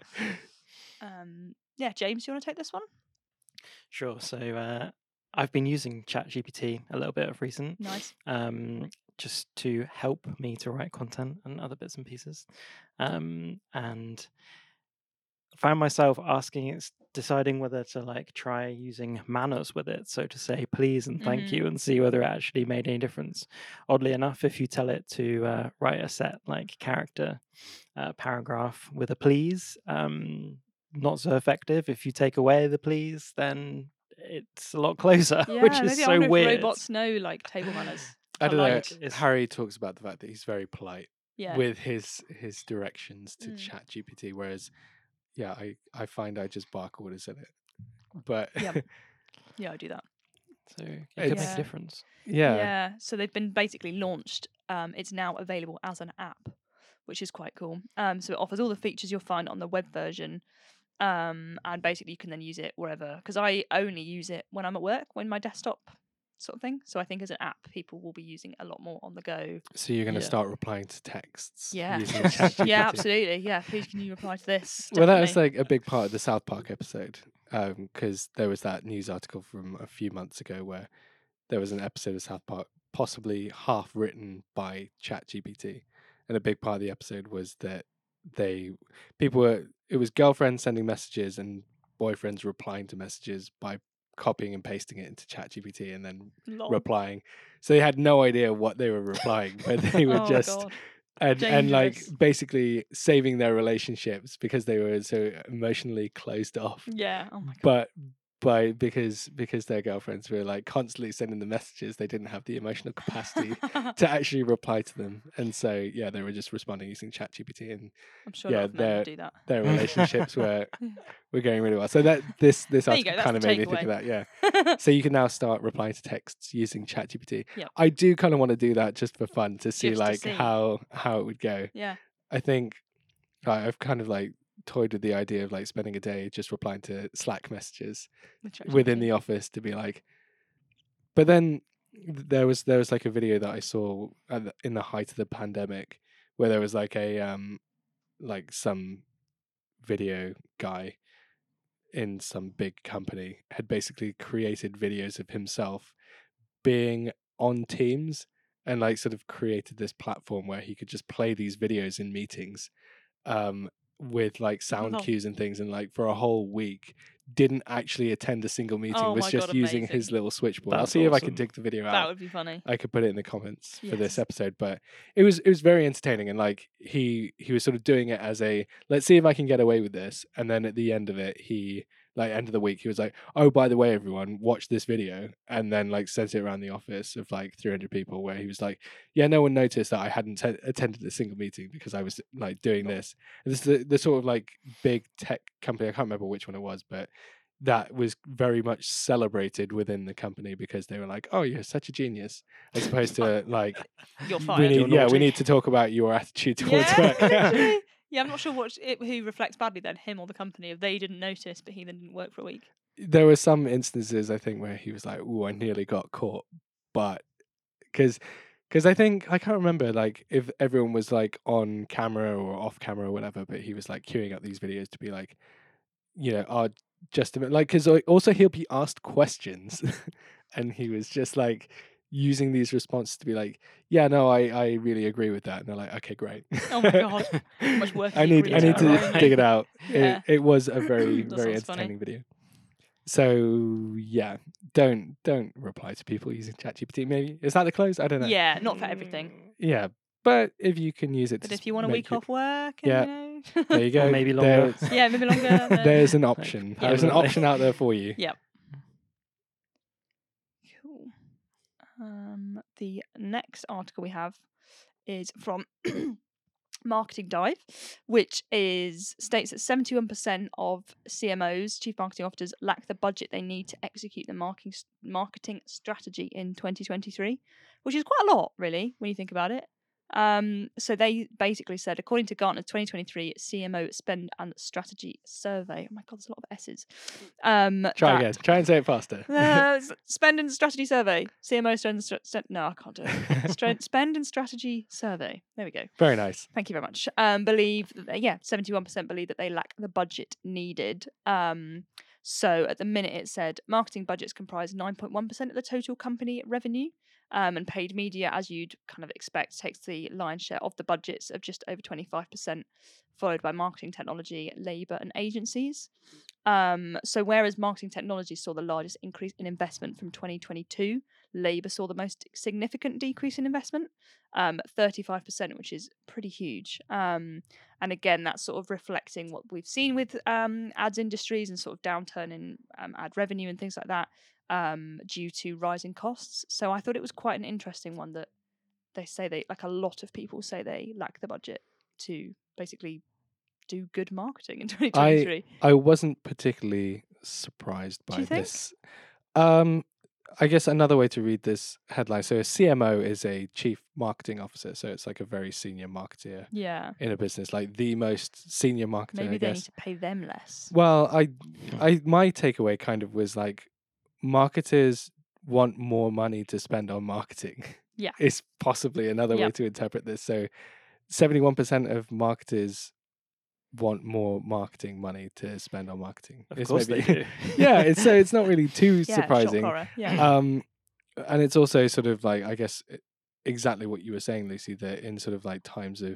Yeah, James, do you want to take this one? Sure. So I've been using ChatGPT a little bit of recent, Nice. just to help me to write content and other bits and pieces, and found myself deciding whether to like try using manners with it, so to say please and thank Mhm. you, and see whether it actually made any difference. Oddly enough, if you tell it to write a set like character paragraph with a please, not so effective. If you take away the please, then it's a lot closer, Yeah, which is maybe I so wonder weird. if robots know like table manners. I don't know. polite. It's- Harry talks about the fact that he's very polite Yeah. with his directions to Mm. ChatGPT, whereas I find I just bark orders at it. But Yep. Yeah, I do that. So it It's- could make Yeah. a difference. yeah, So they've been basically launched. It's now available as an app, which is quite cool. So it offers all the features you'll find on the web version. And basically you can then use it wherever. Because I only use it when I'm at work, when my desktop sort of thing. So I think as an app, people will be using it a lot more on the go. so you're going to Yeah. start replying to texts Yeah. using ChatGPT. Yeah, absolutely. Yeah, please can you reply to this? Well, that was Definitely. like a big part of the South Park episode, because there was that news article from a few months ago where there was an episode of South Park possibly half written by ChatGPT, and a big part of the episode was that it was girlfriends sending messages and boyfriends replying to messages by copying and pasting it into ChatGPT and then Lol. replying. So they had no idea what they were replying, but they were Oh, just God. and like Dangerous. basically saving their relationships because they were so emotionally closed off. Yeah. Oh my god. But because their girlfriends were like constantly sending the messages, they didn't have the emotional capacity to actually reply to them, and so yeah, they were just responding using ChatGPT, and I'm sure a yeah, lot of men would do that. their relationships were going really well. So that this There you article go, that's kind of the made me think of that. Yeah. So you can now start replying to texts using ChatGPT. Yep. I do kind of want to do that just for fun to see Just to like see. how it would go. Yeah. I think I've kind of like toyed with the idea of like spending a day just replying to Slack messages within the office to be like. But then there was like a video that I saw in the height of the pandemic where there was like a like some video guy in some big company had basically created videos of himself being on Teams and like sort of created this platform where he could just play these videos in meetings with like sound Lol. cues and things, and like for a whole week didn't actually attend a single meeting, Oh was my just God, using his amazing. little switchboard. I'll That's see if I can awesome. dig the video That out. would be funny. I could put it in the comments for this Yes. episode, but it was very entertaining, and like he was sort of doing it as a let's see if I can get away with this, and then at the end of it, end of the week, he was like, oh, by the way, everyone, watch this video, and then like sent it around the office of like 300 people where he was like, yeah, no one noticed that I hadn't attended a single meeting because I was like doing this. And this is the sort of like big tech company, I can't remember which one it was, but that was very much celebrated within the company because they were like, oh, you're such a genius, as opposed to like, You're we fired. need, You're we naughty. need to talk about your attitude towards Yeah, work. literally. Yeah, I'm not sure who reflects badly then, him or the company, if they didn't notice, but he then didn't work for a week. There were some instances I think where he was like, "Ooh, I nearly got caught," but because I think I can't remember like if everyone was like on camera or off camera or whatever, but he was like queuing up these videos to be like, just a bit like because also he'll be asked questions, and he was just like using these responses to be like, yeah, no, I really agree with that, and they're like, okay, great. Oh my God. How much work I have you need agreed to to? dig it out. Yeah. It was a very That very sounds funny. entertaining video. So yeah, don't reply to people using ChatGPT. Maybe is that the close? I don't know. Yeah, not for everything. Yeah, but if you can use it, But to if you want a make week off work, and, Yeah. you there know. you go. Or maybe longer. Yeah, maybe longer. then- There's an option. Yeah, There's an definitely. option out there for you. Yeah. Cool. The next article we have is from Marketing Dive, which states that 71% of CMOs, chief marketing officers, lack the budget they need to execute the marketing strategy in 2023, which is quite a lot, really, when you think about it. So they basically said, according to Gartner's 2023 CMO Spend and Strategy Survey, oh my God, there's a lot of S's. Try again. Try and say it faster. Spend and Strategy Survey. CMO no, I can't do it. Spend and Strategy Survey. There we go. Very nice. Thank you very much. Believe that 71% believe that they lack the budget needed. So at the minute it said marketing budgets comprise 9.1% of the total company revenue. And paid media, as you'd kind of expect, takes the lion's share of the budgets of just over 25%, followed by marketing technology, labour and agencies. So whereas marketing technology saw the largest increase in investment from 2022, labour saw the most significant decrease in investment, 35%, which is pretty huge. And And again, that's sort of reflecting what we've seen with ads industries and sort of downturn in ad revenue and things like that due to rising costs. So I thought it was quite an interesting one that they say a lot of people say they lack the budget to basically do good marketing in 2023. I wasn't particularly surprised Do by you think? this. I guess another way to read this headline. So a CMO is a chief marketing officer. So it's like a very senior marketer Yeah. in a business, like the most senior marketer, Maybe I they need guess. to pay them less. Well, my takeaway kind of was like marketers want more money to spend on marketing. Yeah. Is possibly another way Yep. to interpret this. So 71% of marketers want more marketing money to spend on marketing. Of It's course maybe- they do. yeah, it's not really too Yeah, shock surprising. horror. Yeah. And it's also sort of like, I guess, exactly what you were saying, Lucy, that in sort of like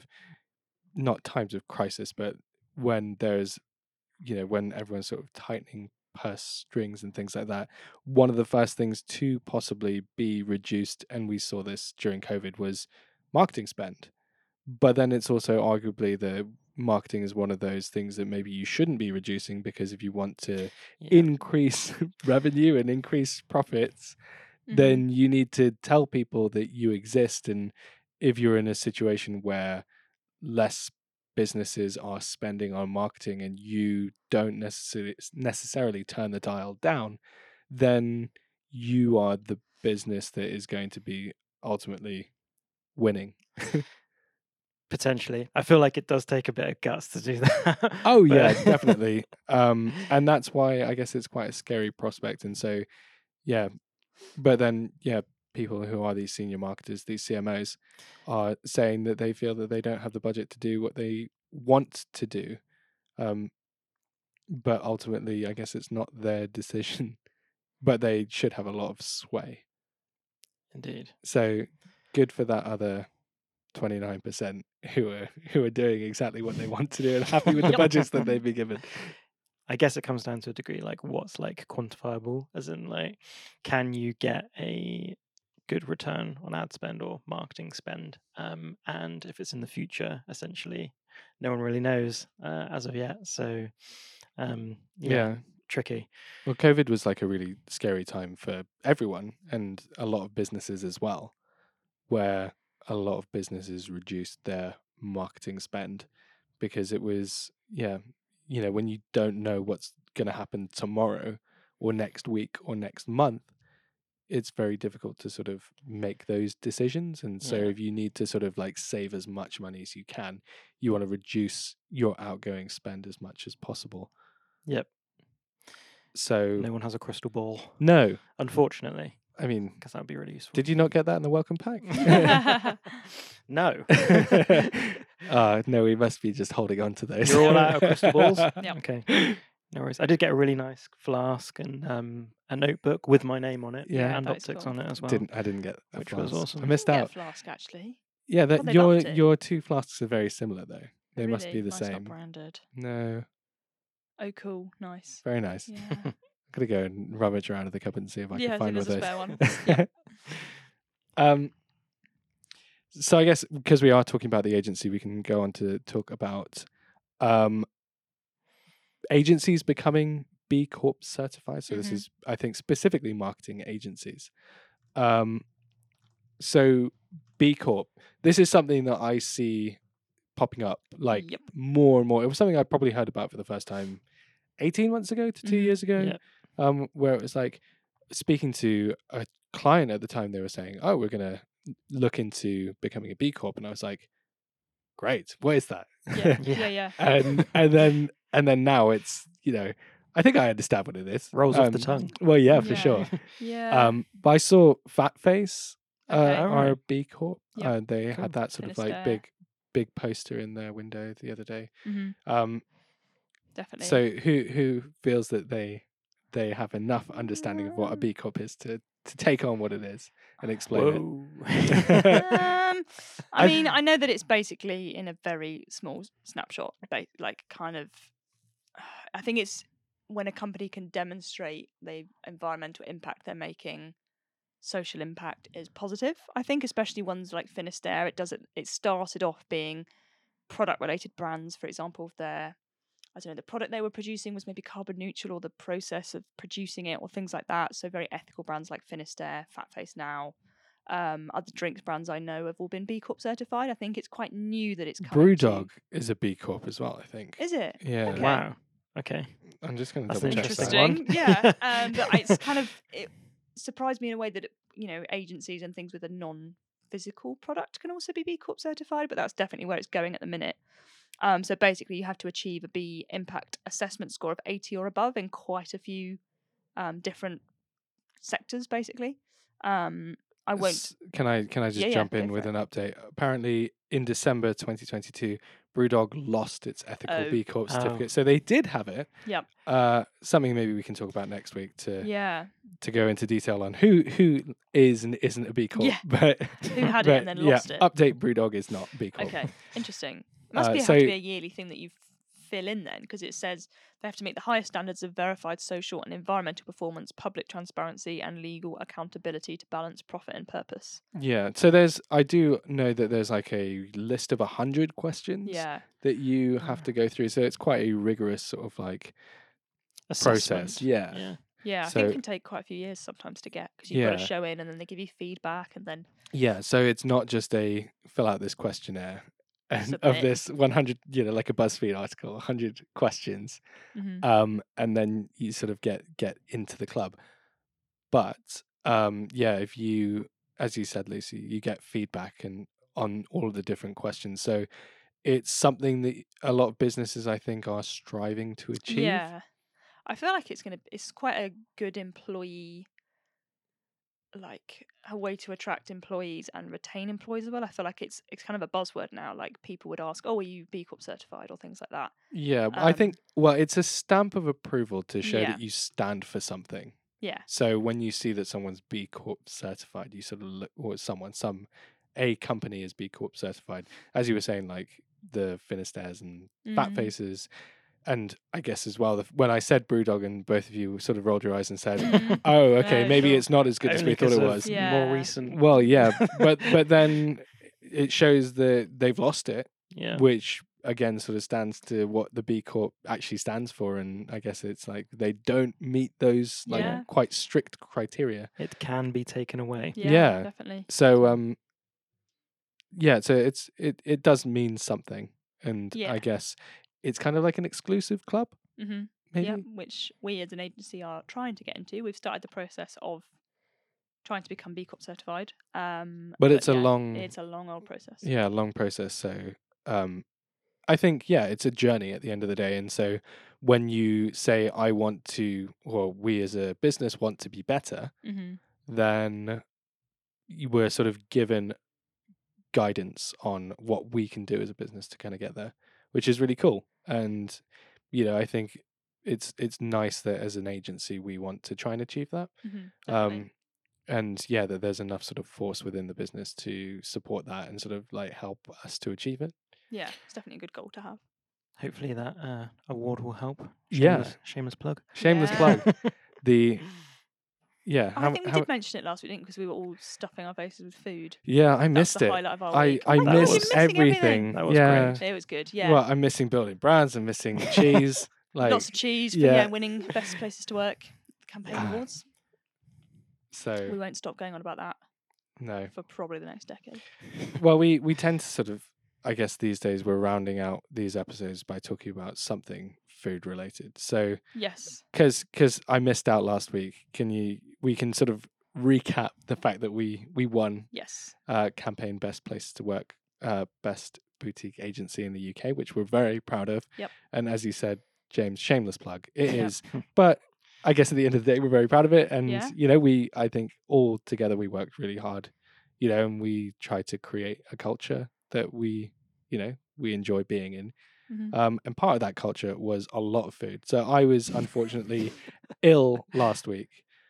not times of crisis, but when there's, when everyone's sort of tightening purse strings and things like that, one of the first things to possibly be reduced, and we saw this during COVID, was marketing spend. But then it's also arguably the marketing is one of those things that maybe you shouldn't be reducing, because if you want to Yeah. increase revenue and increase profits, Mhm. then you need to tell people that you exist. And if you're in a situation where less businesses are spending on marketing and you don't necessarily turn the dial down, then you are the business that is going to be ultimately winning. Potentially. I feel like it does take a bit of guts to do that. Oh yeah, But- definitely. And that's why I guess it's quite a scary prospect. And so, yeah, but then, yeah, people who are these senior marketers, these CMOs, are saying that they feel that they don't have the budget to do what they want to do. But ultimately, I guess it's not their decision, but they should have a lot of sway. Indeed. So good for that other 29% who are doing exactly what they want to do and happy with the Yep. budgets that they've been given. I guess it comes down to a degree, like what's like quantifiable, as in like, can you get a good return on ad spend or marketing spend? And if it's in the future, essentially, no one really knows as of yet. So, Yeah. tricky. Well, COVID was like a really scary time for everyone and a lot of businesses as well, where a lot of businesses reduced their marketing spend because it was, when you don't know what's going to happen tomorrow or next week or next month, it's very difficult to sort of make those decisions. And so Yeah. if you need to sort of like save as much money as you can, you want to reduce your outgoing spend as much as possible. Yep. So No one has a crystal ball, no, unfortunately, I mean, because that would be really useful. did you not get that in the welcome pack? No. No, we must be just holding on to those. You're all out of crystal balls? Yep. Okay. No worries. I did get a really nice flask and a notebook with my name on it Yeah. and that is optics cool. on it as well. I didn't get a Which was flask. awesome. I missed Get a out. flask actually. Yeah, they loved it. your two flasks are very similar though. They must Really be the nice, not same. branded. No, Oh, cool, nice. very nice. Yeah. I'm gonna go and rummage around in the cupboard and see if I Yeah, can see find if one of there's those. a spare one. So I guess because we are talking about the agency, we can go on to talk about agencies becoming B Corp certified. So this Mhm. is, I think, specifically marketing agencies. So B Corp, this is something that I see popping up like Yep. more and more. It was something I probably heard about for the first time 18 months ago to 2 Mhm. years ago. Yeah. Where it was like speaking to a client at the time, they were saying, "Oh, we're gonna look into becoming a B Corp," and I was like, "Great, what is that?" Yeah, Yeah. yeah. and then now it's I think I understand what it is. Rolls off the tongue. Well, yeah, for Yeah. sure. Yeah. But I saw Fat Face Okay. Oh, are a right. B Corp. Yep. They Cool. had that sort of like Finisterre. big poster in their window the other day. Mhm. Definitely. So who feels that they have enough understanding of what a B Corp is to take on what it is and explain it? Whoa. I mean, I know that it's basically in a very small snapshot, like kind of. I think it's when a company can demonstrate the environmental impact they're making, social impact is positive. I think, especially ones like Finisterre, it started off being product related brands, for example, if their, I don't know, the product they were producing was maybe carbon neutral, or the process of producing it, or things like that. So very ethical brands like Finisterre, Fat Face Now, other drinks brands I know have all been B Corp certified. I think it's quite new that it's coming to- Brewdog is a B Corp as well, I think. Is it? Yeah. Okay. Wow. Okay. I'm just going to That's double an check interesting that. one. Interesting. Yeah. But it's kind of, it surprised me in a way that, agencies and things with a non-physical product can also be B Corp certified, but that's definitely where it's going at the minute. So basically, you have to achieve a B impact assessment score of 80 or above in quite a few different sectors, basically. I won't. Can I just Yeah, jump go in for with it. an update? Apparently, in December 2022, Brewdog lost its ethical Oh. B Corp Oh. certificate. So they did have it. Yep. Something maybe we can talk about next week to Yeah. go into detail on who is and isn't a B Corp. Yeah. But Who had it and then lost it. Update Brewdog is not B Corp. Okay. Interesting. It must have so- to be a yearly thing that you fill in then, because it says they have to meet the highest standards of verified social and environmental performance, public transparency, and legal accountability to balance profit and purpose. Yeah. So I do know that there's like a list of 100 questions Yeah. that you have to go through. So it's quite a rigorous sort of like process. Assessment. Yeah. Yeah. Yeah, I So- think it can take quite a few years sometimes to get, because you've got to Yeah. show in and then they give you feedback and then Yeah, so it's not just a fill out this questionnaire and of Submit. this 100, like a BuzzFeed article, 100 questions, and then you sort of get into the club. But if you, as you said, Lucy, you get feedback and on all of the different questions. So it's something that a lot of businesses, I think, are striving to achieve. Yeah. I feel like it's quite a good employee, like a way to attract employees and retain employees as well. I feel like it's kind of a buzzword now. Like people would ask, "Oh, are you B Corp certified?" or things like that. Yeah, I think it's a stamp of approval to show Yeah. that you stand for something. Yeah. So when you see that someone's B Corp certified, you sort of look, or a company is B Corp certified. As you were saying, like the Finisterres and Fat Mhm. Faces, and I guess as well, when I said Brewdog and both of you sort of rolled your eyes and said, Mhm. "Oh, okay, Yeah, maybe sure. it's not as good as Only we thought 'cause it of was." Yeah. More recent. Well, yeah, but then it shows that they've lost it, Yeah. which again sort of stands to what the B Corp actually stands for, and I guess it's like they don't meet those like Yeah. quite strict criteria. It can be taken away. Yeah, Yeah. definitely. So so it does mean something, and Yeah. I guess it's kind of like an exclusive club, Mm-hmm. maybe. Yeah, which we as an agency are trying to get into. We've started the process of trying to become B Corp certified. But it's a long, it's a long old process. long process. So I think it's a journey at the end of the day, and so when you say I want to, or we as a business want to be better, Mm-hmm. then you were sort of given guidance on what we can do as a business to kind of get there, which is really cool. And I think it's nice that as an agency we want to try and achieve that. Mm-hmm. And that there's enough sort of force within the business to support that and sort of like help us to achieve it. Yeah, it's definitely a good goal to have. Hopefully that award will help. Yeah. Shameless plug. Shameless Yeah. plug. The I think we did mention it last week, didn't we? Because we were all stuffing our faces with food. I That's missed the it. highlight of our I week. Oh my God, missed you're missing everything. That was yeah. great. It was good. Yeah. Well, I'm missing building brands. I'm missing cheese. Like Lots of cheese for yeah. winning best places to work campaign awards. We so won't stop going on about that no. for probably the next decade. Well, we tend to sort of, I guess these days we're rounding out these episodes by talking about something food related. So Yes. because I missed out last week, we can sort of recap the fact that we won Yes. campaign best places to work, best boutique agency in the UK, which we're very proud of. Yep. And as you said, James, shameless plug, it Yep. is. But I guess at the end of the day, we're very proud of it. And, Yeah. I think all together we worked really hard, and we tried to create a culture that we enjoy being in. Mhm. And part of that culture was a lot of food. So I was unfortunately ill last week.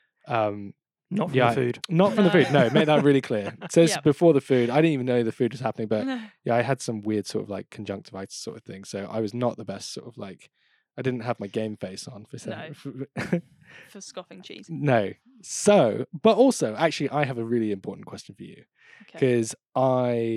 Not from Yeah, the food. Not from the food. No, make that really clear. It says Yep. before the food. I didn't even know the food was happening, but I had some weird sort of like conjunctivitis sort of thing. So I was not the best sort of like, I didn't have my game face on for For scoffing cheese. No. So, but also, actually, I have a really important question for you Okay. because I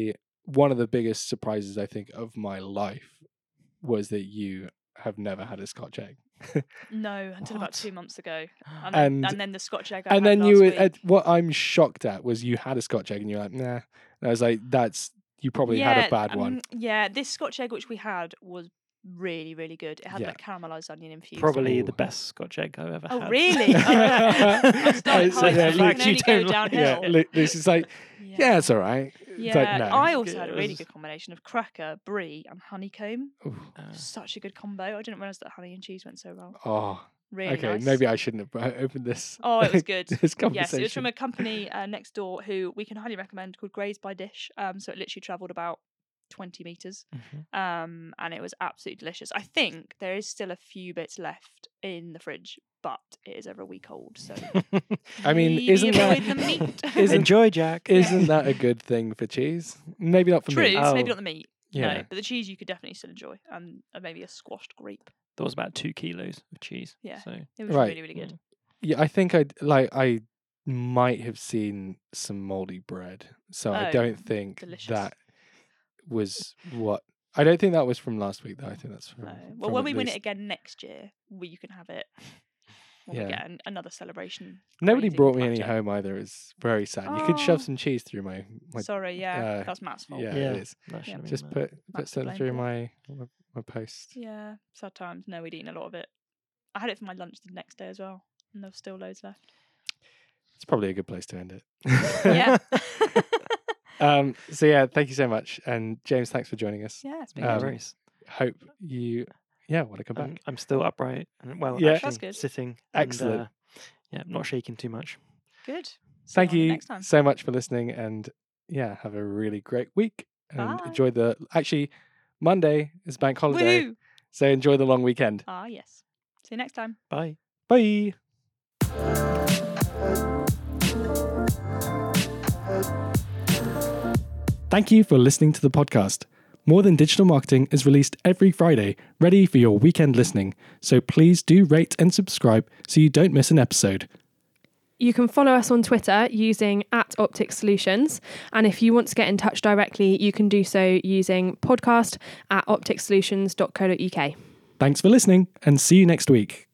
one of the biggest surprises I think of my life was that you have never had a Scotch egg. No, until about What? 2 months ago. And- And then the Scotch egg I And had then last you, week. what I'm shocked at was you had a Scotch egg and you're like, nah. And I was like, you probably had a bad one. Yeah, this Scotch egg which we had was really, really good. It had Yeah. like caramelised onion infused. Probably Ooh. the best Scotch egg I've ever Oh, had. really? I started So, high, yeah, so Luke, it can only you go don't like- downhill. Yeah, this is like, yeah, it's all right. Yeah, It's like, no. I also had a really Yes. good combination of cracker, brie, and honeycomb. Ooh. Such a good combo. I didn't realise that honey and cheese went so well. Oh, Really okay. nice. Maybe I shouldn't have opened this. Oh, it was good. This conversation. Yes, it was from a company next door who we can highly recommend called Graze by Dish. So it literally travelled about 20 metres. Mhm. And it was absolutely delicious. I think there is still a few bits left in the fridge, but it is over a week old. So I mean, maybe isn't avoid that the meat? isn't Enjoy, Jack. isn't that a good thing for cheese? Maybe not for True, me. so maybe Oh. not the meat. Yeah. No, but the cheese you could definitely still enjoy, and maybe a squashed grape. There was about 2 kilos of cheese. Yeah. So It was Right. really, really good. Yeah, I think I might have seen some moldy bread, so I Oh, don't think delicious. that was what. I don't think that was from last week, though. I think that's from. No. Well, from when at we win it least- again next year, you can have it. When Yeah. we get another celebration. Nobody crazy brought me any platter. home either. It's very sad. You could shove Oh. some cheese through my. Sorry, yeah, uh, that's Matt's fault. Yeah, Yeah. it is. that should have been Just that. put Matt's to something blame through for it. my post. Yeah, sad times. No, we'd eaten a lot of it. I had it for my lunch the next day as well, and there was still loads left. It's probably a good place to end it. Yeah. So yeah, thank you so much, and James, thanks for joining us. Yeah, it's been No Um, good. worries. Hope you, want to come back. I'm still upright and Yeah. actually That's good. sitting. Excellent. And, yeah, not shaking too much. Good. See Thank on the you Next time. so much for listening, and have a really great week, and Bye. enjoy actually Monday is bank holiday, Woohoo! so enjoy the long weekend. Ah, yes. See you next time. Bye. Bye. Thank you for listening to the podcast. More Than Digital Marketing is released every Friday, ready for your weekend listening. So please do rate and subscribe so you don't miss an episode. You can follow us on Twitter using @OpticSolutions. And if you want to get in touch directly, you can do so using podcast@opticsolutions.co.uk. Thanks for listening, and see you next week.